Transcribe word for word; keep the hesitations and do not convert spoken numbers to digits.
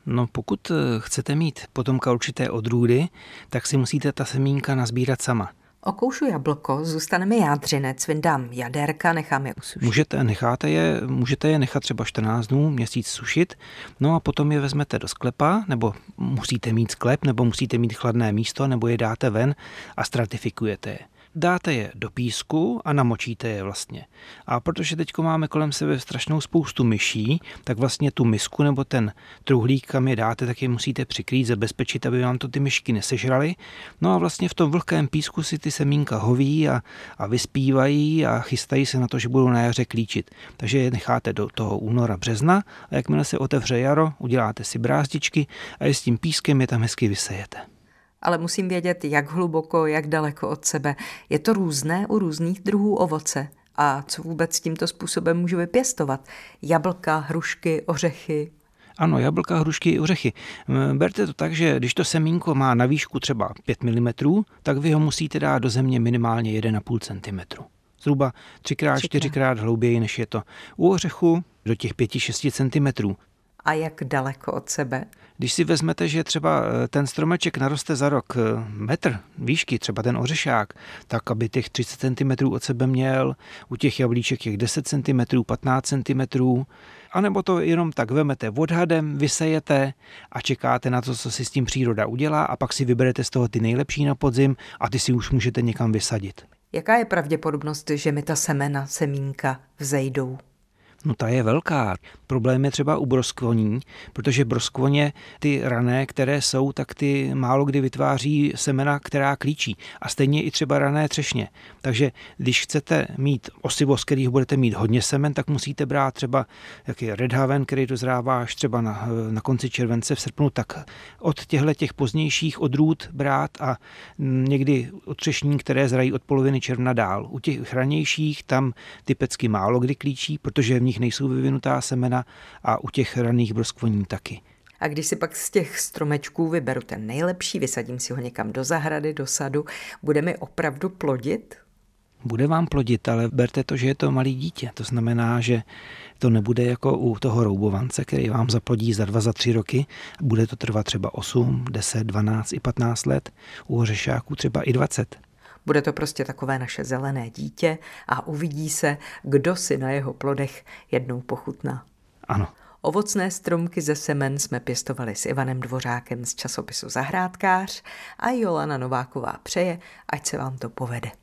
No pokud chcete mít potomka určité odrůdy, tak si musíte ta semínka nazbírat sama. Okoušu jablko, zůstane mi jádřinec, vyndám jaderka, nechám je usušit. Můžete, necháte je, můžete je nechat třeba čtrnáct dnů, měsíc sušit, no a potom je vezmete do sklepa, nebo musíte mít sklep, nebo musíte mít chladné místo, nebo je dáte ven a stratifikujete je. Dáte je do písku a namočíte je vlastně. A protože teď máme kolem sebe strašnou spoustu myší, tak vlastně tu misku nebo ten truhlík, kam je dáte, tak je musíte přikrýt, zabezpečit, aby vám to ty myšky nesežraly. No a vlastně v tom vlhkém písku si ty semínka hoví a, a vyspívají a chystají se na to, že budou na jaře klíčit. Takže je necháte do toho února, března a jakmile se otevře jaro, uděláte si brázdičky a je s tím pískem je tam hezky vysejete. Ale musím vědět, jak hluboko, jak daleko od sebe. Je to různé u různých druhů ovoce. A co vůbec tímto způsobem můžu vypěstovat? Jablka, hrušky, ořechy? Ano, jablka, hrušky i ořechy. Berte to tak, že když to semínko má na výšku třeba pět milimetrů, tak vy ho musíte dát do země minimálně jedna celá pět centimetru. Zhruba třikrát, čtyřikrát hlouběji, než je to u ořechu, do těch pět až šest centimetrů. A jak daleko od sebe? Když si vezmete, že třeba ten stromeček naroste za rok metr výšky, třeba ten ořešák, tak aby těch třicet centimetrů od sebe měl, u těch jablíček těch deset centimetrů, patnáct centimetrů, anebo to jenom tak vemete odhadem, vysejete a čekáte na to, co si s tím příroda udělá a pak si vyberete z toho ty nejlepší na podzim a ty si už můžete někam vysadit. Jaká je pravděpodobnost, že mi ta semena, semínka vzejdou? No ta je velká. Problém je třeba u broskvoní, protože broskvoně ty rané, které jsou, tak ty málo kdy vytváří semena, která klíčí. A stejně i třeba rané třešně. Takže když chcete mít osivo, z kterých budete mít hodně semen, tak musíte brát třeba jaký Red Haven, který dozrává až třeba na, na konci července, v srpnu, tak od těchto těch pozdějších odrůd brát a někdy od třešní, které zrají od poloviny června dál. U těch ranějších tam ty pecky málo kdy klíčí, protože v nich nejsou vyvinutá semena a u těch raných broskvoní taky. A když si pak z těch stromečků vyberu ten nejlepší, vysadím si ho někam do zahrady, do sadu, bude mi opravdu plodit? Bude vám plodit, ale berte to, že je to malý dítě. To znamená, že to nebude jako u toho roubovance, který vám zaplodí za dva, za tři roky. Bude to trvat třeba osm, deset, dvanáct i patnáct let. U ořešáků třeba i dvacet. Bude to prostě takové naše zelené dítě a uvidí se, kdo si na jeho plodech jednou pochutná. Ano. Ovocné stromky ze semen jsme pěstovali s Ivanem Dvořákem z časopisu Zahrádkář a Jolana Nováková přeje, ať se vám to povede.